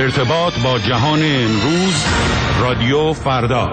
ارتباط با جهان امروز، رادیو فردا.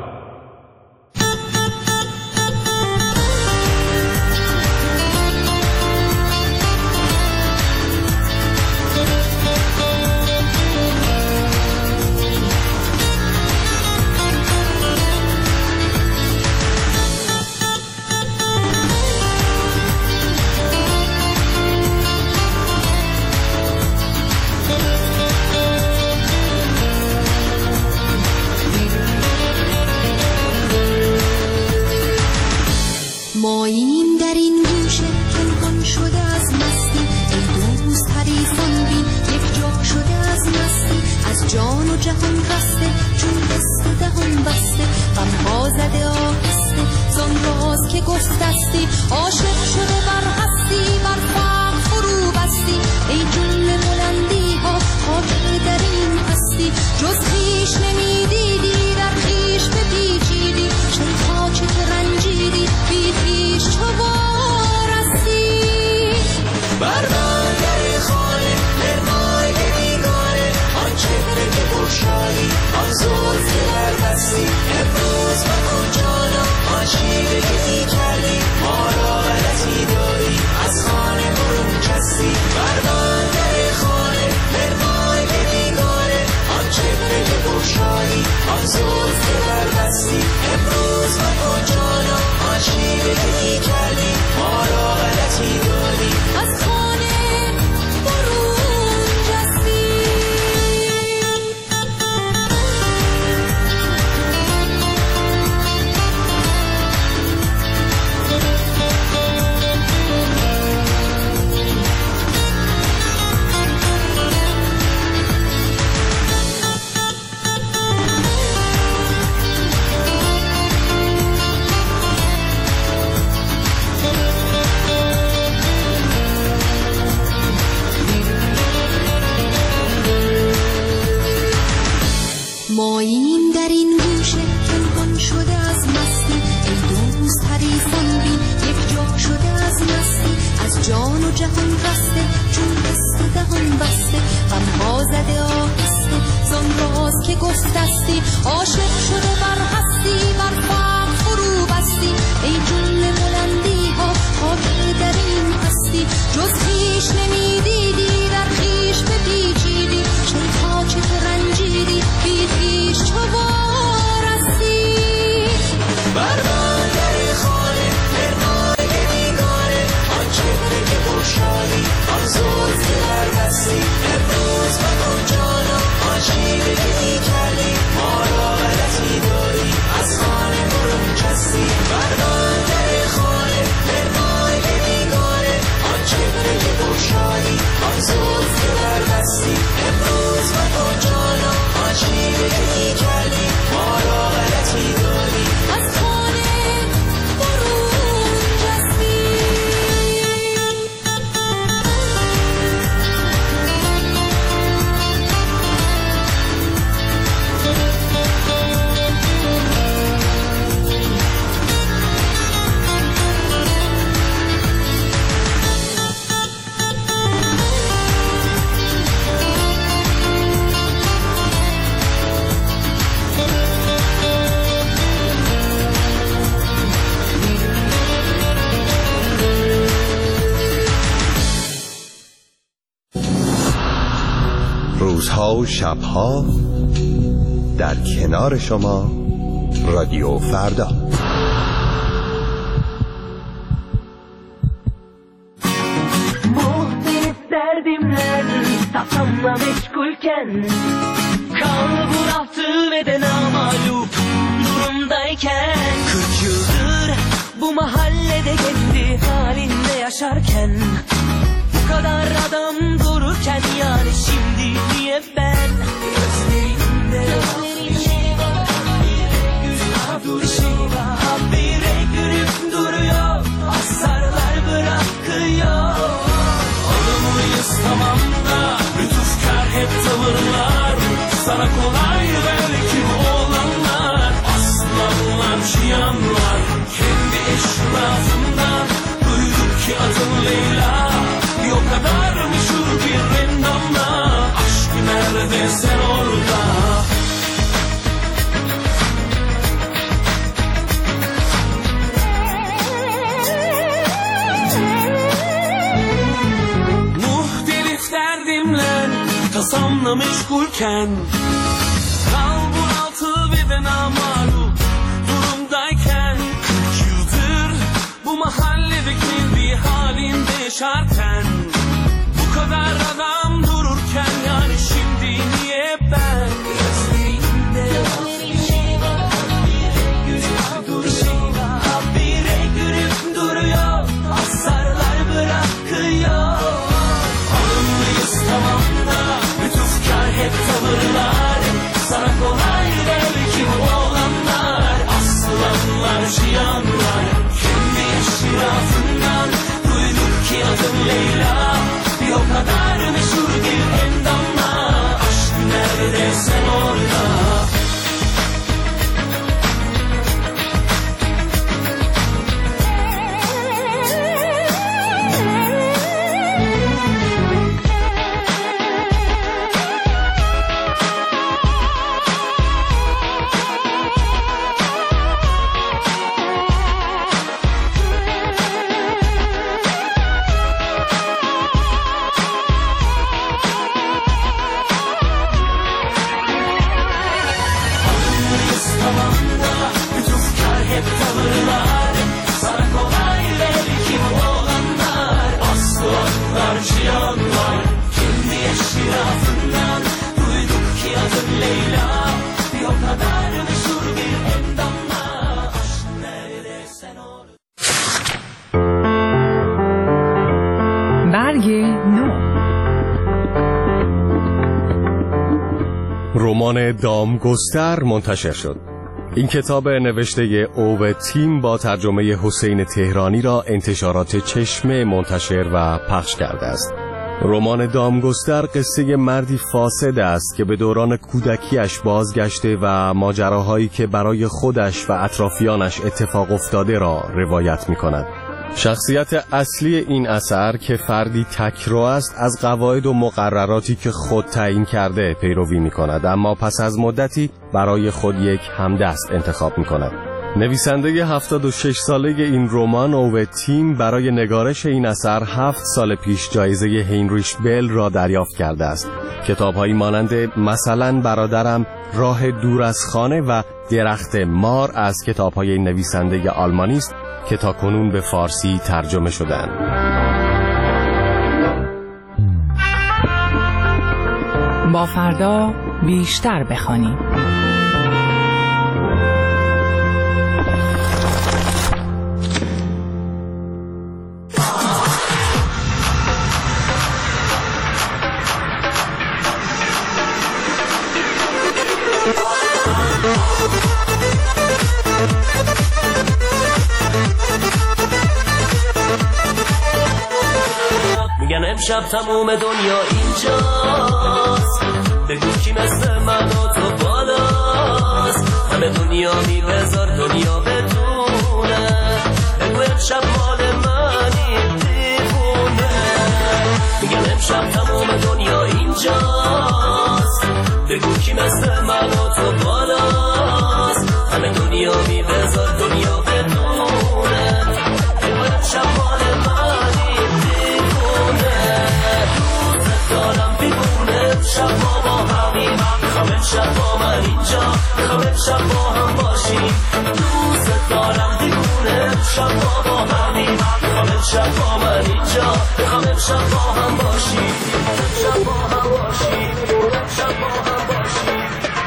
ماییم در این گوشه پنهان شده از مستی، ای دوست حریفان بین یک جا شده از مستی، از جان و جهان رسته چون دست دهان بسته، غمها زده آهسته زان راز که گفتستی، عاشق شده بر هستی بر فقر فرو بستی، ای جمله بلندی ها خاطر در این هستی، جز خویش نمیدیدی در خویش بپیچیدی، چه تا چه رنجیدی بی خویش تو وارستی، بر در خانه مرمای بیگانه، آن چهره که بگشایی آن زلف که بربستی، امروز مکن جانا آن شیوه که می کردی، ما را غلطی داری از خانه برون جستی، بر در خانه مرمای بیگانه، آن چهره که بگشایی آن زلف که بربستی، امروز مکن جانا آن شیوه که می کردی، ما را غلطی داری از خانه برون جستی. ماییم در این گوشه پنهان شده از مستی، ای دوست حریفان بین یک جا شده از مستی، از جان و جهان رسته چون دست دهان بسته، غمها زده آهسته زان راز که گفتستی، عاشق شده بر هستی بر فقر فرو بستی، ای جمله بلندی ها خاطر در این هستی، جز خویش نمیدیدی در خویش بپیچیدی، چه تا چه رنجیدی بی خویش تو وارستی، بر در خانه مرمای بیگانه، آن چهره که بگشایی آن زلف که بربستی، امروز مکن جانا آن شیوه که می کردی، ما را غلطی داری از خانه برون جستی، بر در خانه مرمای بیگانه، آن چهره که بگشایی آن زلف که بربستی، امروز مکن جانا آن شیوه که می کردی، ما را غلطی داری از خانه برون جستی. روزها و شبها در کنار شما، رادیو فردا. Muhtemelen derdimler kafamla meşgulken, kal bu raftı ve de namalup durumdayken, 40 yıldır bu mahallede kendi halinde yaşarken, bu kadar adam dururken yani şimdi niye ben gözlerimde bir şey var, bir şey var, habire gülüp duruyor, asarlar bırakıyor. Olumluyuz tamam da lütufkar hep tavırlar, sana kolay belki bu olanlar, aslanlar çıyanlar kendi eşrafından duyduk ki adın Leyla. derdimle tasamla meşgulken, kalbur altı ve de namalum durumdayken, 40 yıldır bu mahalledeki bir halinde yaşarken, bu kadar adam dururken, yani şimdi niye ben gözlerinde bir şey var, habire gülüp duruyor, habire gülüp duruyor, asarlar bırakıyor. Alımlıyız tamam da lütufkar hep tavırlar, sana kolay belki bu olanlar, aslanlar cihanlar, kendi şirafından duyduk ki adım Leyla, bir o kadar meşhur bir endamla, aşk nerede sen orada. رمان دامگستر منتشر شد. این کتاب نوشته اوو تیم با ترجمه حسین تهرانی را انتشارات چشمه منتشر و پخش کرده است. رمان دامگستر قصه مردی فاسد است که به دوران کودکیش بازگشته و ماجراهایی که برای خودش و اطرافیانش اتفاق افتاده را روایت می کند. شخصیت اصلی این اثر که فردی تکرو است از قواعد و مقرراتی که خود تعیین کرده پیروی می کند، اما پس از مدتی برای خود یک همدست انتخاب می کند. نویسنده 76 ساله این رمان اوو تیم برای نگارش این اثر 7 سال پیش جایزه هینریش بل را دریافت کرده است. کتاب‌هایی مانند مثلا برادرم، راه دور از خانه و درخت مار از کتاب‌های این نویسنده آلمانی است که تاکنون به فارسی ترجمه شدند. با فردا بیشتر بخوانیم. میگن امشب تموم دنیا اینجاست، بگو کی مثل من و تو بالاست، همه دنیا میبذار دنیا بدونه، بگو امشب مال منی دیوونه. میگن امشب تموم دنیا اینجاست، بگو کی مثل من و تو بالاست، همه دنیا میبذار دنیا بدونه، بگو امشب مال منی دیوونه. دوست دارم بیرونه شب ما با همیم، میخوام امشب با من اینجا، میخوام امشب با هم باشیم. دوست دارم بیرونه شب ما با همیم، میخوام امشب با من اینجا، میخوام امشب با هم باشیم. امشب با هم باشیم، امشب با هم باشیم.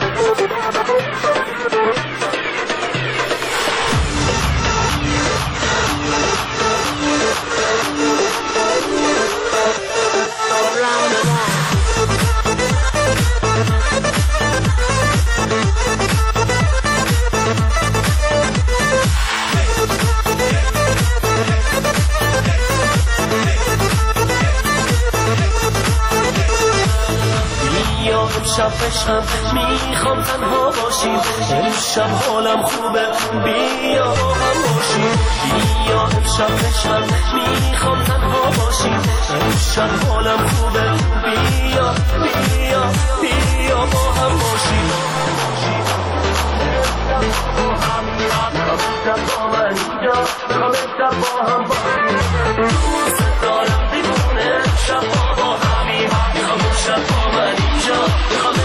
امشب بشم میخوام تنها باشیم، امشب حالم خوبه بیا با هم باشیم. بیا امشب بشم میخوام تنها باشیم، امشب حالم خوبه بیا بیا بیا با هم باشیم. امشب با من اینجا، امشب با هم باشیم. دوست دارم بیرونه شب با همیم، میخوام امشب با من اینجا میخوام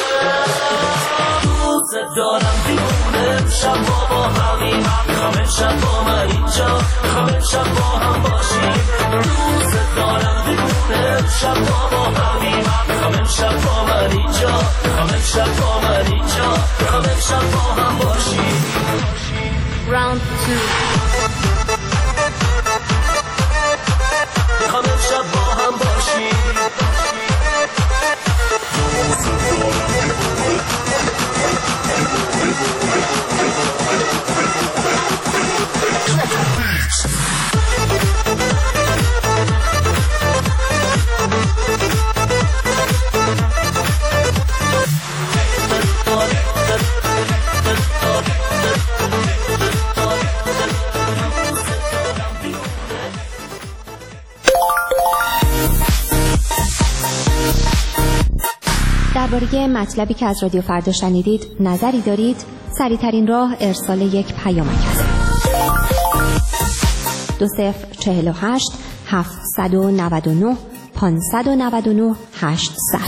دوست دارم دیوونه امشب با همین میخوام امشب با من اینجا میخوام امشب با هم باشیم دوست دارم دیوونه امشب با همین میخوام امشب با من اینجا میخوام امشب با من اینجا میخوام امشب با هم باشیم Round 2 میخوام امشب با هم باشیم درباره مطلبی که از رادیو فردا شنیدید نظری دارید؟ سریع‌ترین راه ارسال یک پیامک است. 2048 799 599 800.